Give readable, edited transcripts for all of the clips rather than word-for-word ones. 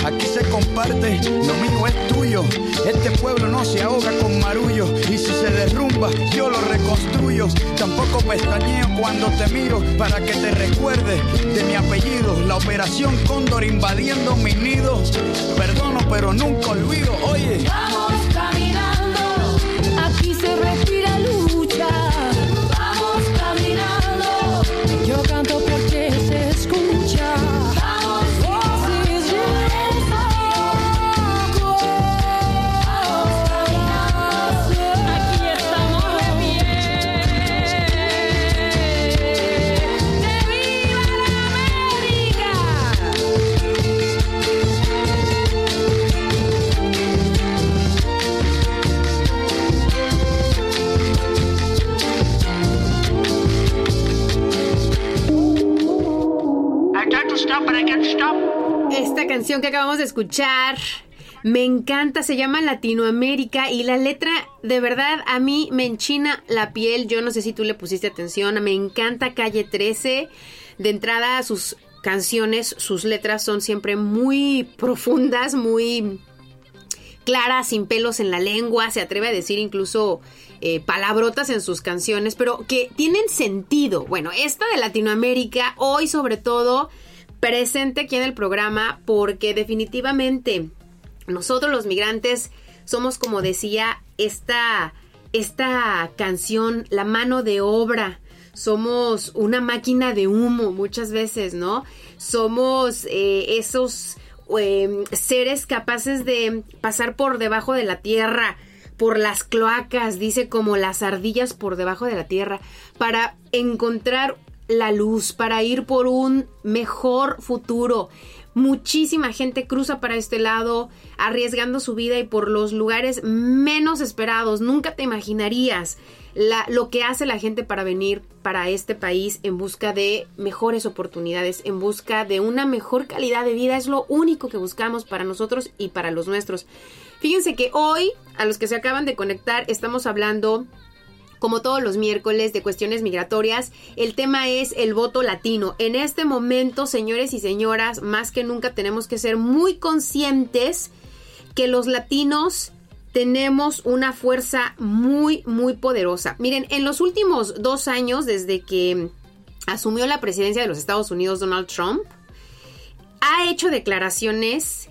aquí se comparte, lo mío es tuyo. Este pueblo no se ahoga con marullo, y si se derrumba, yo lo reconstruyo. Tampoco pestañeo cuando te miro, para que te recuerdes de mi apellido. La operación Cóndor invadiendo mi nido. Perdono, pero nunca olvido, oye. Vamos caminando, aquí se respira lucha. Vamos caminando, yo canto porque se escucha. Vamos, this is your song. Vamos caminando, aquí estamos de pie. ¡Que viva la América! Esta canción que acabamos de escuchar me encanta, se llama Latinoamérica y la letra de verdad a mí me enchina la piel. Yo no sé si tú le pusiste atención, me encanta Calle 13. De entrada sus canciones, sus letras son siempre muy profundas, muy claras, sin pelos en la lengua, se atreve a decir incluso palabrotas en sus canciones, pero que tienen sentido. Bueno, esta de Latinoamérica, hoy sobre todo presente aquí en el programa, porque definitivamente nosotros los migrantes somos, como decía, esta canción, la mano de obra. Somos una máquina de humo muchas veces, ¿no? Somos esos seres capaces de pasar por debajo de la tierra, por las cloacas, dice, como las ardillas por debajo de la tierra, para encontrar la luz, para ir por un mejor futuro. Muchísima gente cruza para este lado, arriesgando su vida y por los lugares menos esperados. Nunca te imaginarías lo que hace la gente para venir para este país en busca de mejores oportunidades, en busca de una mejor calidad de vida. Es lo único que buscamos para nosotros y para los nuestros. Fíjense que hoy, a los que se acaban de conectar, estamos hablando, como todos los miércoles, de cuestiones migratorias. El tema es el voto latino. En este momento, señores y señoras, más que nunca tenemos que ser muy conscientes que los latinos tenemos una fuerza muy, muy poderosa. Miren, en los últimos 2 años, desde que asumió la presidencia de los Estados Unidos Donald Trump, ha hecho declaraciones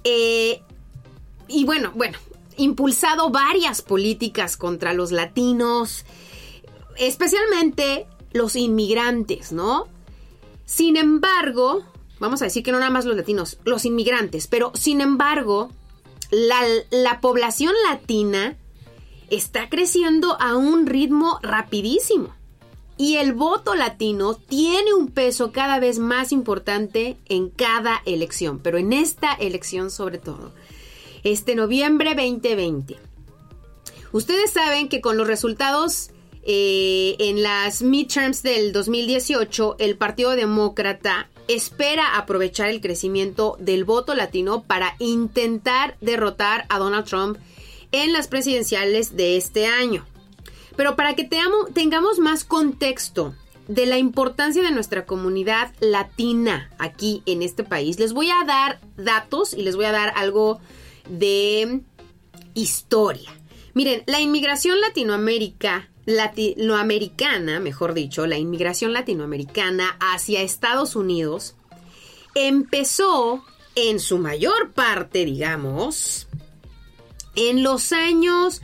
y bueno, impulsado varias políticas contra los latinos, especialmente los inmigrantes, ¿no? Sin embargo, vamos a decir que no nada más los latinos, los inmigrantes, pero sin embargo, la población latina está creciendo a un ritmo rapidísimo. Y el voto latino tiene un peso cada vez más importante en cada elección, pero en esta elección sobre todo. Este noviembre 2020. Ustedes saben que con los resultados en las midterms del 2018, el Partido Demócrata espera aprovechar el crecimiento del voto latino para intentar derrotar a Donald Trump en las presidenciales de este año. Pero para que tengamos más contexto de la importancia de nuestra comunidad latina aquí en este país, les voy a dar datos y les voy a dar algo de historia. Miren, la inmigración latinoamericana, mejor dicho, la inmigración latinoamericana hacia Estados Unidos empezó en su mayor parte, digamos, en los años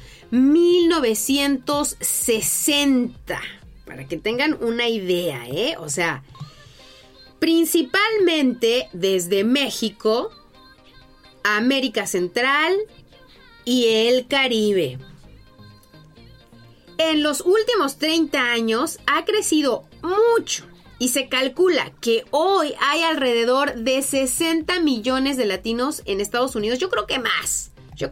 1960, para que tengan una idea, o sea, principalmente desde México, América Central y el Caribe. En los últimos 30 años ha crecido mucho y se calcula que hoy hay alrededor de 60 millones de latinos en Estados Unidos. Yo creo que más.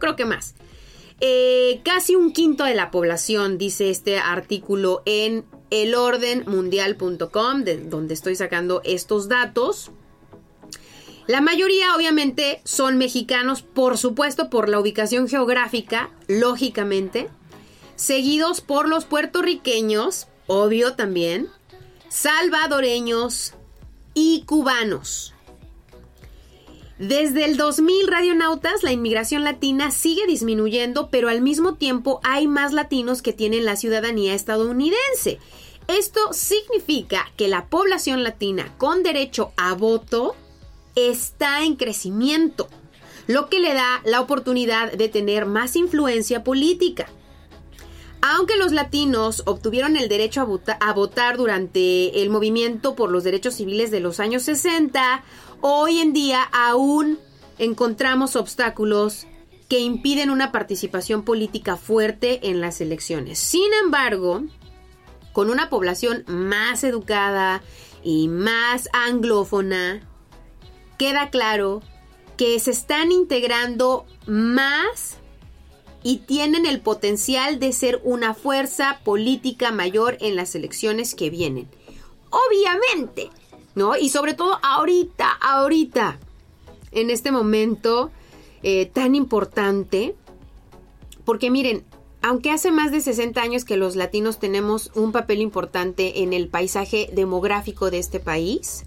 Casi un quinto de la población, dice este artículo en elordenmundial.com, de donde estoy sacando estos datos. La mayoría, obviamente, son mexicanos, por supuesto, por la ubicación geográfica, lógicamente, seguidos por los puertorriqueños, obvio también, salvadoreños y cubanos. Desde el 2000, radionautas, la inmigración latina sigue disminuyendo, pero al mismo tiempo hay más latinos que tienen la ciudadanía estadounidense. Esto significa que la población latina con derecho a voto está en crecimiento, lo que le da la oportunidad de tener más influencia política. Aunque los latinos obtuvieron el derecho a votar durante el movimiento por los derechos civiles de los años 60, hoy en día aún encontramos obstáculos que impiden una participación política fuerte en las elecciones. Sin embargo, con una población más educada y más anglófona, queda claro que se están integrando más y tienen el potencial de ser una fuerza política mayor en las elecciones que vienen. Obviamente, ¿no? Y sobre todo ahorita, en este momento tan importante, porque miren, aunque hace más de 60 años que los latinos tenemos un papel importante en el paisaje demográfico de este país,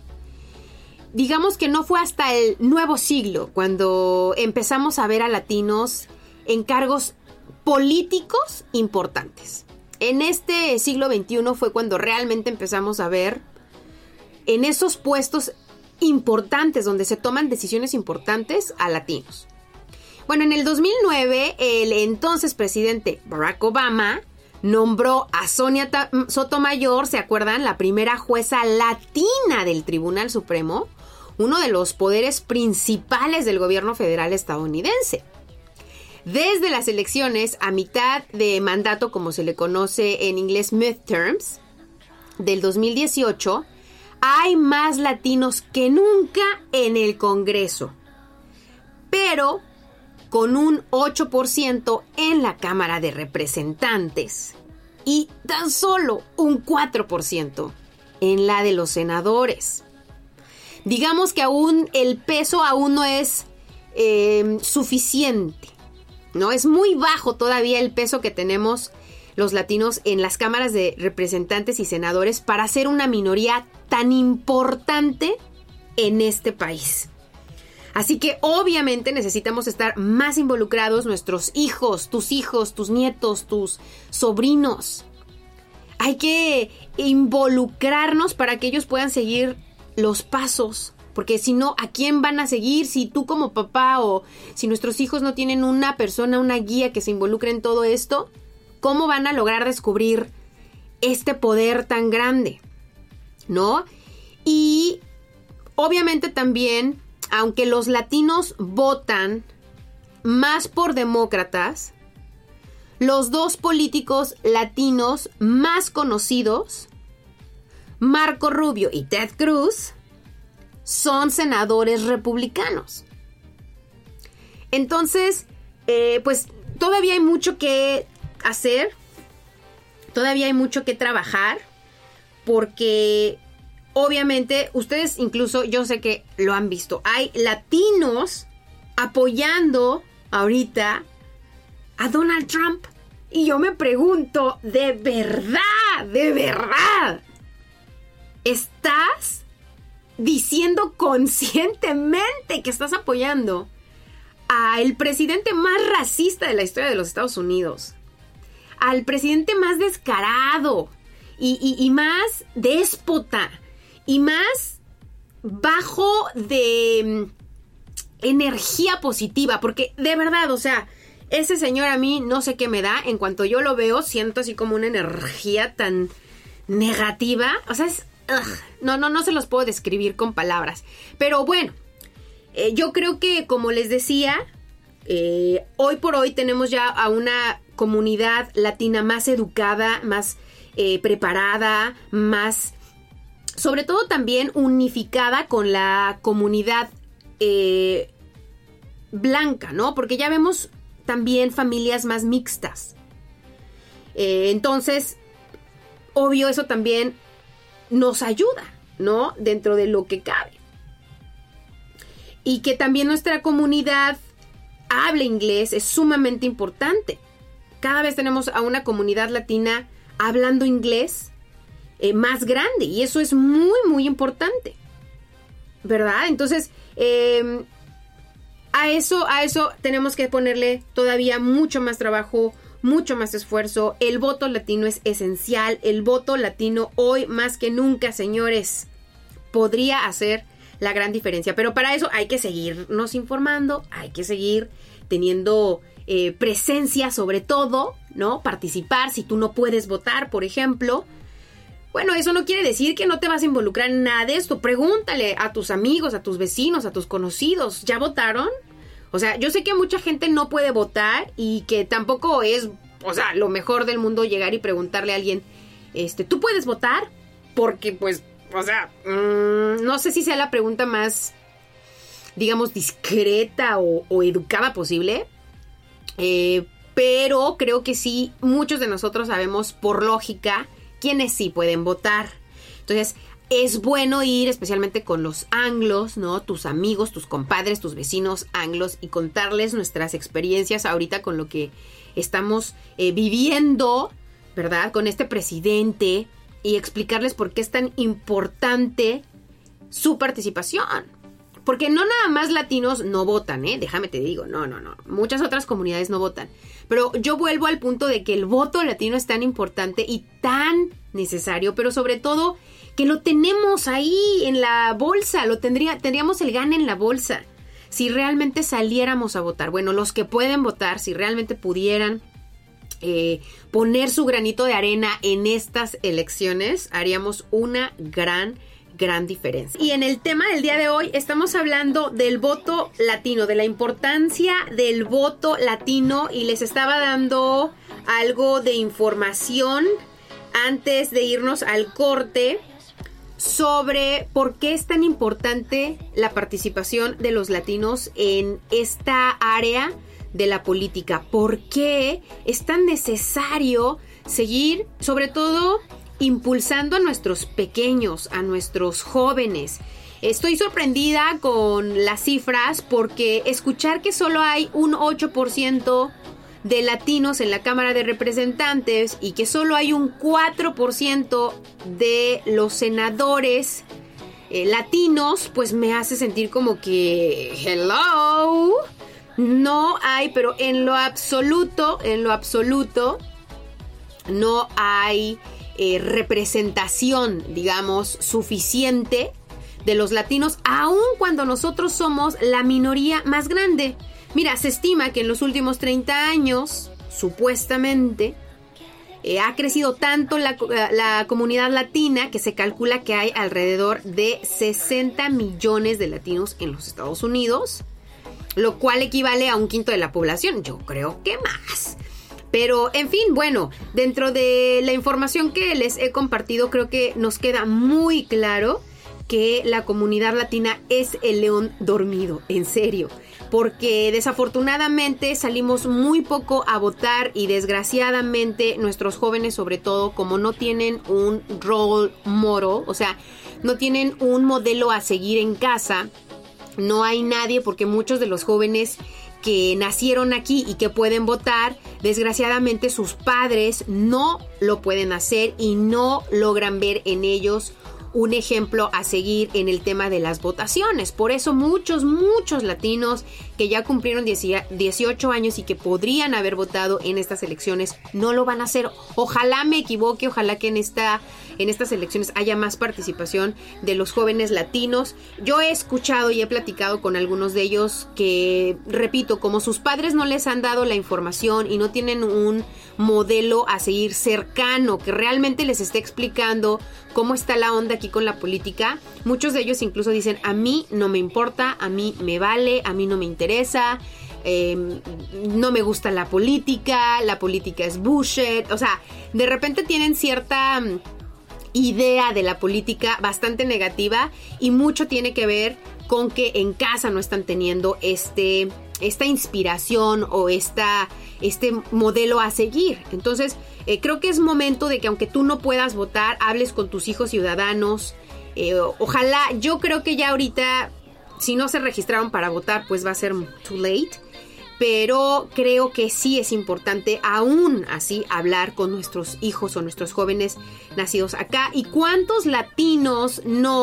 digamos que no fue hasta el nuevo siglo cuando empezamos a ver a latinos en cargos políticos importantes. En este siglo XXI fue cuando realmente empezamos a ver en esos puestos importantes donde se toman decisiones importantes a latinos. Bueno, en el 2009, el entonces presidente Barack Obama nombró a Sonia Sotomayor, ¿se acuerdan? La primera jueza latina del Tribunal Supremo, uno de los poderes principales del gobierno federal estadounidense. Desde las elecciones a mitad de mandato, como se le conoce en inglés midterms, del 2018, hay más latinos que nunca en el Congreso, pero con un 8% en la Cámara de Representantes y tan solo un 4% en la de los senadores. Digamos que aún el peso aún no es suficiente, ¿no? Es muy bajo todavía el peso que tenemos los latinos en las cámaras de representantes y senadores para ser una minoría tan importante en este país. Así que obviamente necesitamos estar más involucrados, nuestros hijos, tus nietos, tus sobrinos. Hay que involucrarnos para que ellos puedan seguir los pasos. Porque si no, ¿a quién van a seguir? Si tú como papá o si nuestros hijos no tienen una persona, una guía que se involucre en todo esto, ¿cómo van a lograr descubrir este poder tan grande? ¿No? Y obviamente también, aunque los latinos votan más por demócratas, los dos políticos latinos más conocidos, Marco Rubio y Ted Cruz, son senadores republicanos. Entonces, pues todavía hay mucho que hacer, todavía hay mucho que trabajar, porque obviamente ustedes incluso, yo sé que lo han visto, hay latinos apoyando ahorita a Donald Trump. Y yo me pregunto, ¿de verdad estás diciendo conscientemente que estás apoyando al presidente más racista de la historia de los Estados Unidos? Al presidente más descarado y más déspota y más bajo de energía positiva, porque de verdad, o sea, ese señor a mí no sé qué me da. En cuanto yo lo veo, siento así como una energía tan negativa. O sea, es... No se los puedo describir con palabras. Pero bueno, yo creo que, como les decía, hoy por hoy tenemos ya a una comunidad latina más educada, más preparada, más, sobre todo también unificada con la comunidad blanca, ¿no? Porque ya vemos también familias más mixtas. Entonces, obvio, eso también nos ayuda, ¿no? Dentro de lo que cabe. Y que también nuestra comunidad hable inglés es sumamente importante. Cada vez tenemos a una comunidad latina hablando inglés más grande, y eso es muy, muy importante. ¿verdad? Entonces, a eso tenemos que ponerle todavía mucho más trabajo, mucho más esfuerzo. El voto latino es esencial. El voto latino hoy más que nunca, señores, podría hacer la gran diferencia. Pero para eso hay que seguirnos informando, hay que seguir teniendo presencia sobre todo, ¿no? Participar si tú no puedes votar, por ejemplo. Bueno, eso no quiere decir que no te vas a involucrar en nada de esto. Pregúntale a tus amigos, a tus vecinos, a tus conocidos. ¿Ya votaron? O sea, yo sé que mucha gente no puede votar y que tampoco es, o sea, lo mejor del mundo llegar y preguntarle a alguien, ¿tú puedes votar? Porque, pues, o sea, no sé si sea la pregunta más, digamos, discreta o educada posible. Pero creo que sí, muchos de nosotros sabemos por lógica quiénes sí pueden votar. Entonces, es bueno ir especialmente con los anglos, ¿no? Tus amigos, tus compadres, tus vecinos anglos y contarles nuestras experiencias ahorita con lo que estamos viviendo, ¿verdad? Con este presidente y explicarles por qué es tan importante su participación. Porque no nada más latinos no votan, déjame te digo, no. Muchas otras comunidades no votan. Pero yo vuelvo al punto de que el voto latino es tan importante y tan necesario, pero sobre todo que lo tenemos ahí en la bolsa, tendríamos el gane en la bolsa si realmente saliéramos a votar. Bueno, los que pueden votar, si realmente pudieran poner su granito de arena en estas elecciones, haríamos una gran diferencia. Y en el tema del día de hoy estamos hablando del voto latino, de la importancia del voto latino, y les estaba dando algo de información antes de irnos al corte sobre por qué es tan importante la participación de los latinos en esta área de la política. ¿Por qué es tan necesario seguir, sobre todo, impulsando a nuestros pequeños, a nuestros jóvenes? Estoy sorprendida con las cifras porque escuchar que solo hay un 8% de latinos en la Cámara de Representantes y que solo hay un 4% de los senadores latinos, pues me hace sentir como que hello, no hay, pero en lo absoluto no hay representación, digamos, suficiente de los latinos, aun cuando nosotros somos la minoría más grande. Mira, se estima que en los últimos 30 años, supuestamente, ha crecido tanto la comunidad latina que se calcula que hay alrededor de 60 millones de latinos en los Estados Unidos, lo cual equivale a un quinto de la población. Yo creo que más. Pero, en fin, bueno, dentro de la información que les he compartido, creo que nos queda muy claro que la comunidad latina es el león dormido, en serio. Porque desafortunadamente salimos muy poco a votar y desgraciadamente nuestros jóvenes, sobre todo, como no tienen un role model, o sea, no tienen un modelo a seguir en casa, no hay nadie, porque muchos de los jóvenes que nacieron aquí y que pueden votar, desgraciadamente sus padres no lo pueden hacer y no logran ver en ellos un ejemplo a seguir en el tema de las votaciones. Por eso muchos latinos que ya cumplieron 18 años y que podrían haber votado en estas elecciones no lo van a hacer. Ojalá me equivoque, ojalá que en estas elecciones haya más participación de los jóvenes latinos. Yo he escuchado y he platicado con algunos de ellos que, repito, como sus padres no les han dado la información y no tienen un modelo a seguir cercano que realmente les esté explicando cómo está la onda aquí con la política, muchos de ellos incluso dicen: a mí no me importa, a mí me vale, a mí no me interesa, no me gusta la política es bullshit. O sea, de repente tienen cierta idea de la política bastante negativa y mucho tiene que ver con que en casa no están teniendo esta inspiración o este modelo a seguir. Entonces, creo que es momento de que, aunque tú no puedas votar, hables con tus hijos ciudadanos. Ojalá, yo creo que ya ahorita, si no se registraron para votar, pues va a ser too late. Pero creo que sí es importante aún así hablar con nuestros hijos o nuestros jóvenes nacidos acá. ¿Y cuántos latinos no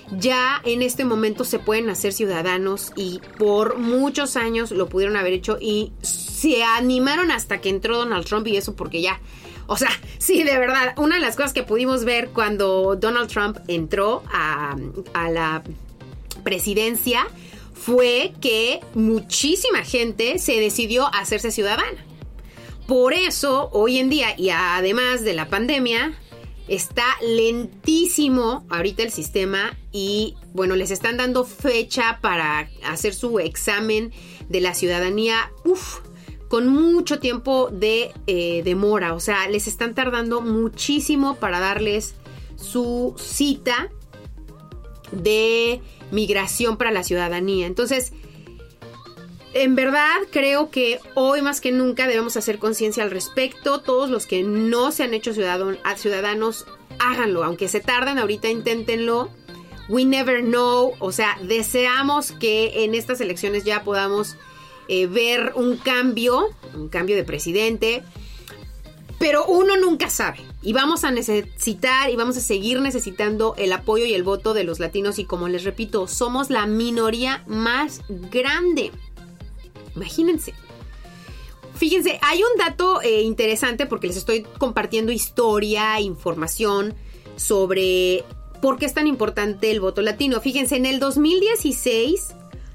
ya en este momento se pueden hacer ciudadanos y por muchos años lo pudieron haber hecho y se animaron hasta que entró Donald Trump y eso porque ya, o sea, sí, de verdad, una de las cosas que pudimos ver cuando Donald Trump entró a la presidencia fue que muchísima gente se decidió a hacerse ciudadana. Por eso, hoy en día, y además de la pandemia, está lentísimo ahorita el sistema y, bueno, les están dando fecha para hacer su examen de la ciudadanía, con mucho tiempo de demora. O sea, les están tardando muchísimo para darles su cita de migración para la ciudadanía. Entonces, en verdad creo que hoy más que nunca debemos hacer conciencia al respecto. Todos los que no se han hecho ciudadanos, háganlo. Aunque se tarden ahorita, inténtenlo. We never know. O sea, deseamos que en estas elecciones ya podamos ver un cambio de presidente. Pero uno nunca sabe. Y vamos a necesitar y vamos a seguir necesitando el apoyo y el voto de los latinos. Y como les repito, somos la minoría más grande. Imagínense. Fíjense, hay un dato interesante porque les estoy compartiendo historia, información sobre por qué es tan importante el voto latino. Fíjense, en el 2016,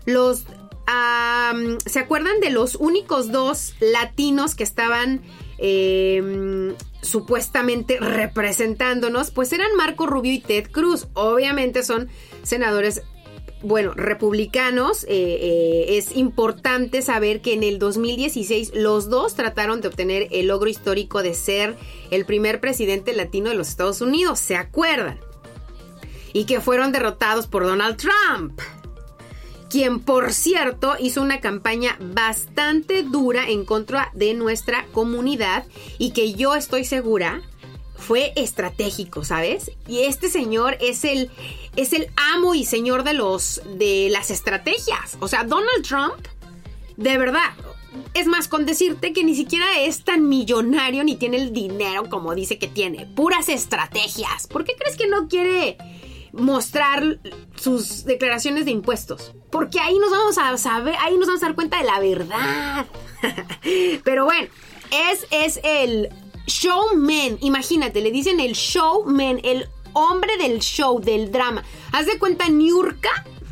¿se acuerdan de los únicos 2 latinos que estaban supuestamente representándonos? Pues eran Marco Rubio y Ted Cruz. Obviamente son senadores, bueno, republicanos. Es importante saber que en el 2016 los dos trataron de obtener el logro histórico de ser el primer presidente latino de los Estados Unidos, ¿se acuerdan? Y que fueron derrotados por Donald Trump, quien, por cierto, hizo una campaña bastante dura en contra de nuestra comunidad y que yo estoy segura fue estratégico, ¿sabes? Y este señor es el amo y señor de las estrategias. O sea, Donald Trump, de verdad, es más, con decirte que ni siquiera es tan millonario ni tiene el dinero como dice que tiene. Puras estrategias. ¿Por qué crees que no quiere mostrar sus declaraciones de impuestos? Porque ahí nos vamos a saber, ahí nos vamos a dar cuenta de la verdad. Pero bueno, es el showman. Imagínate, le dicen el showman, el hombre del show, del drama. Haz de cuenta Niurka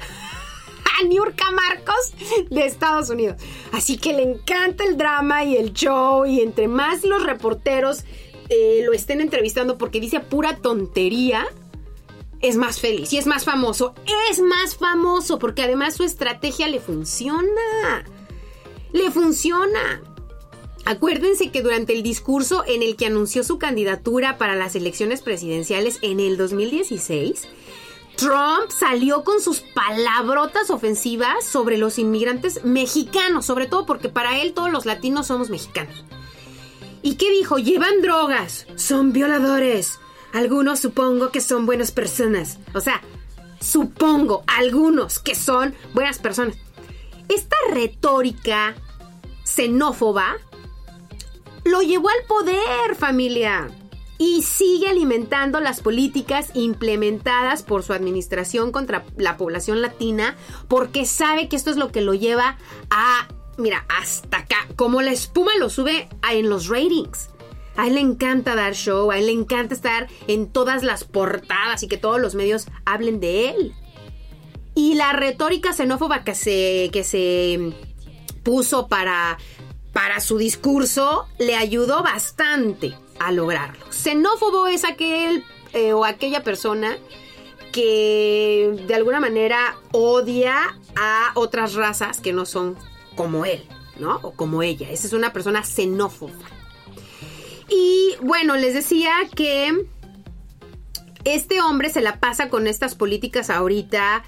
Marcos de Estados Unidos. Así que le encanta el drama y el show, y entre más los reporteros lo estén entrevistando porque dice pura tontería, es más feliz y es más famoso. Es más famoso porque además su estrategia le funciona. Le funciona. Acuérdense que durante el discurso en el que anunció su candidatura para las elecciones presidenciales en el 2016, Trump salió con sus palabrotas ofensivas sobre los inmigrantes mexicanos, sobre todo porque para él todos los latinos somos mexicanos. ¿Y qué dijo? Llevan drogas, son violadores. Algunos supongo que son buenas personas. O sea, supongo algunos que son buenas personas. Esta retórica xenófoba lo llevó al poder, familia, y sigue alimentando las políticas implementadas por su administración contra la población latina, porque sabe que esto es lo que lo lleva a, mira, hasta acá. Como la espuma lo sube en los ratings. A él le encanta dar show, a él le encanta estar en todas las portadas y que todos los medios hablen de él. Y la retórica xenófoba que se puso para su discurso le ayudó bastante a lograrlo. Xenófobo es aquel o aquella persona que de alguna manera odia a otras razas que no son como él, ¿no? O como ella. Esa es una persona xenófoba. Y bueno, les decía que este hombre se la pasa con estas políticas ahorita.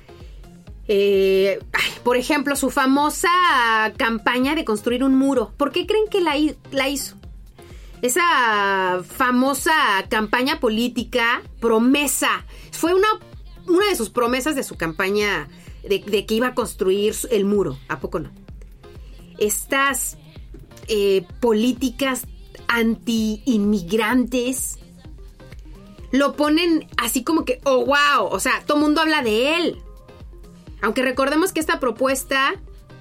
Por ejemplo, su famosa campaña de construir un muro. ¿Por qué creen que la hizo? Esa famosa campaña política, promesa. Fue una de sus promesas de su campaña de que iba a construir el muro. ¿A poco no? Estas políticas anti-inmigrantes lo ponen así como que, oh, wow, o sea, todo mundo habla de él. Aunque recordemos que esta propuesta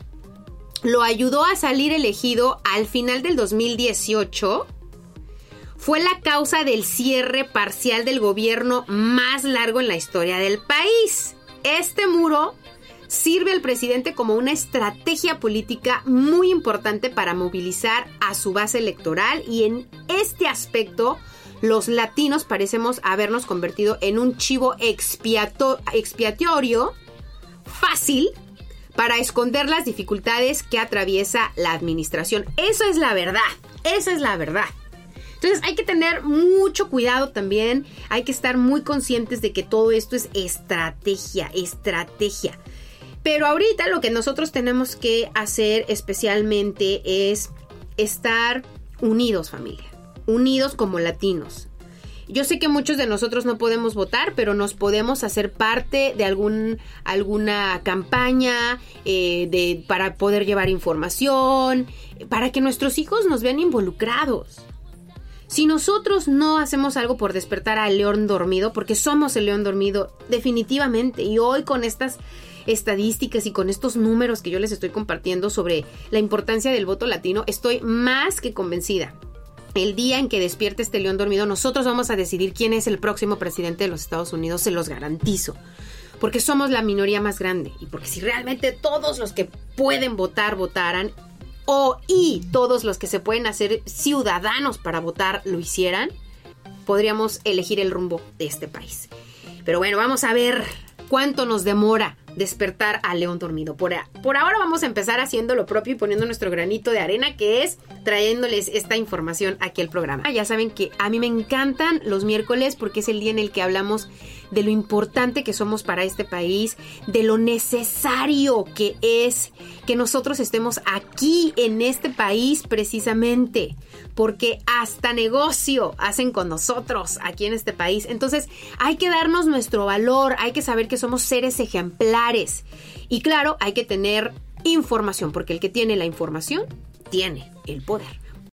lo ayudó a salir elegido al final del 2018, fue la causa del cierre parcial del gobierno más largo en la historia del país. Este muro sirve al presidente como una estrategia política muy importante para movilizar a su base electoral, y en este aspecto los latinos parecemos habernos convertido en un chivo expiatorio fácil para esconder las dificultades que atraviesa la administración. Eso es la verdad, esa es la verdad. Entonces hay que tener mucho cuidado también, hay que estar muy conscientes de que todo esto es estrategia. Pero ahorita lo que nosotros tenemos que hacer especialmente es estar unidos, familia, unidos como latinos. Yo sé que muchos de nosotros no podemos votar, pero nos podemos hacer parte de alguna campaña para poder llevar información, para que nuestros hijos nos vean involucrados. Si nosotros no hacemos algo por despertar al león dormido, porque somos el león dormido definitivamente, y hoy con estas estadísticas y con estos números que yo les estoy compartiendo sobre la importancia del voto latino, estoy más que convencida. El día en que despierte este león dormido, nosotros vamos a decidir quién es el próximo presidente de los Estados Unidos, se los garantizo. Porque somos la minoría más grande, y porque si realmente todos los que pueden votar votaran, y todos los que se pueden hacer ciudadanos para votar lo hicieran, podríamos elegir el rumbo de este país. Pero bueno, vamos a ver cuánto nos demora despertar al león dormido. Por ahora vamos a empezar haciendo lo propio y poniendo nuestro granito de arena, que es trayéndoles esta información aquí al programa. Ya saben que a mí me encantan los miércoles porque es el día en el que hablamos de lo importante que somos para este país, de lo necesario que es que nosotros estemos aquí en este país precisamente, porque hasta negocio hacen con nosotros aquí en este país. Entonces hay que darnos nuestro valor, hay que saber que somos seres ejemplares y claro, hay que tener información, porque el que tiene la información tiene el poder.